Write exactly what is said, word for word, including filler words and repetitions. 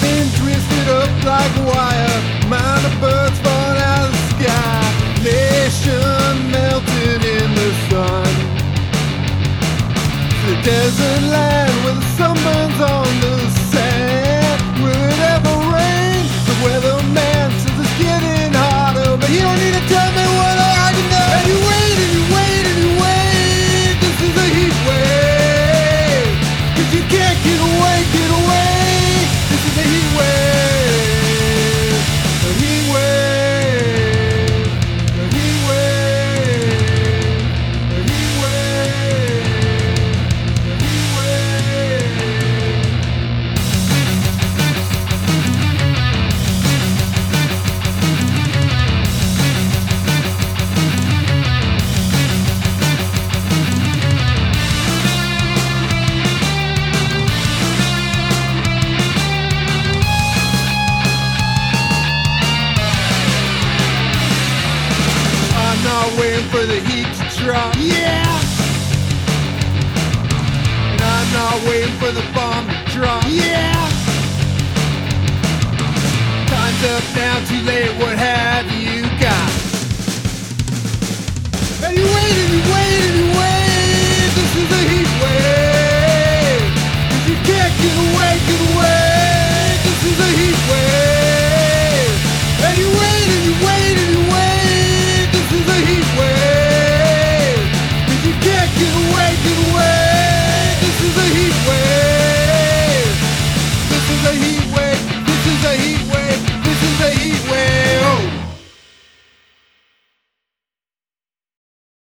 lightning twisted up like a wire. Amount of birds fall out of the sky. Nation melted in the sun. The desert land where the sun burns on the sand. Will it ever rain? The weatherman says it's getting harder, but he don't need to tell me what I can know. And you wait and you wait and you wait. This is a heat wave. Cause you can't get away, get away. This is a heat wave. A heat wave. A heat wave. A heat wave. A heat wave. I'm not waiting for the heat to drop. Yeah! And I'm not waiting for the bomb to drop. Yeah! Time's up now, too late, what have you got? And you wait and you